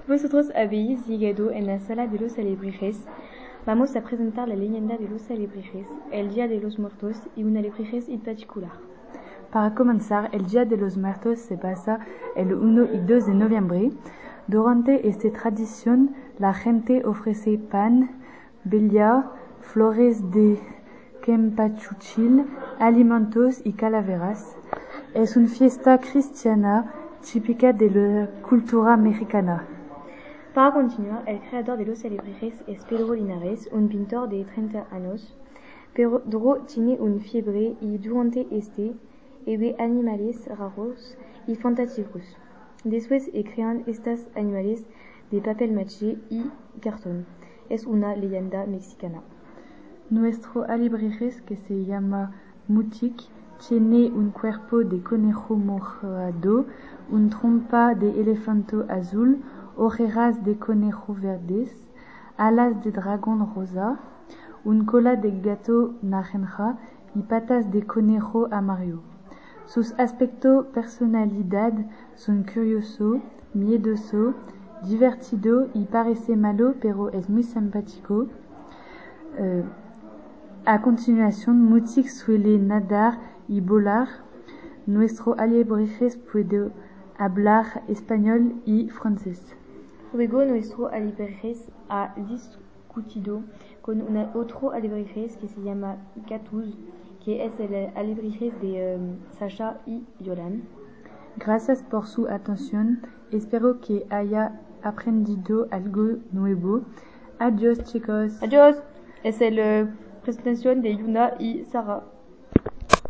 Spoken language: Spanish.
Vosotros habéis llegado en la sala de los alebrijes. Vamos a presentar la leyenda de los alebrijes, el Día de los Muertos y un alebrijes en particular. Para comenzar, el Día de los Muertos se pasa el 1 y 2 de noviembre. Durante esta tradición, la gente ofrece pan, vela, flores de cempasúchil, alimentos y calaveras. Es una fiesta cristiana típica de la cultura mexicana. Para continuar, el creador de los alebrijes es Pedro Linares, un pintor de 30 años. Pedro tiene una fiebre y durante este ve animales raros y fantásticos. Después crean estos animales de papel maché y cartón. Es una leyenda mexicana. Nuestro alebrijes, que se llama Mutic, tiene un cuerpo de conejo morado, una trompa de elefante azul, orejas de conejo verdes, alas de dragón rosa, una cola de gato naranja y patas de conejo amarillo. Sus aspecto y personalidad son curioso, miedoso, divertido y parece malo, pero es muy simpático. A continuación, Mutic suele nadar y volar. Nuestro alebrijes puede hablar español y francés. Luego, nuestro alebrijes ha discutido con otro alebrijes que se llama Catuz, que es el alebrijes de Sasha y Yolan. Gracias por su atención. Espero que haya aprendido algo nuevo. Adiós, chicos. Adiós. Es la presentación de Yuna y Sara.